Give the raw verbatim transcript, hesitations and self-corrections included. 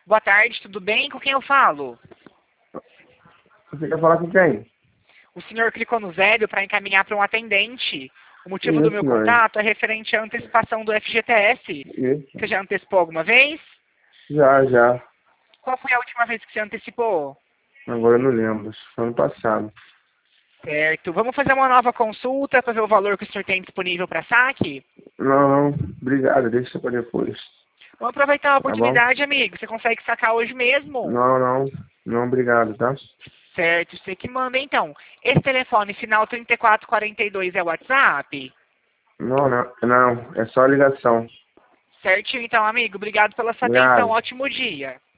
Boa tarde, tudo bem? Com quem eu falo? Você quer falar com quem? O senhor clicou no zero para encaminhar para um atendente. O motivo do meu Isso, mãe. contato é referente à antecipação do F G T S. Isso. Você já antecipou alguma vez? Já, já. Qual foi a última vez que você antecipou? Agora eu não lembro. Acho que foi ano passado. Certo. Vamos fazer uma nova consulta para ver o valor que o senhor tem disponível para saque? Não, não. Obrigado. Deixa pra depois. Vamos aproveitar a Tá bom? oportunidade, amigo. Você consegue sacar hoje mesmo? Não, não. Não, obrigado, tá? Certo, você que manda então. Esse telefone final trinta e quatro quarenta e dois é o WhatsApp? Não, não. Não. É só ligação. Certinho então, amigo. Obrigado pela sua atenção. Obrigado. Ótimo dia.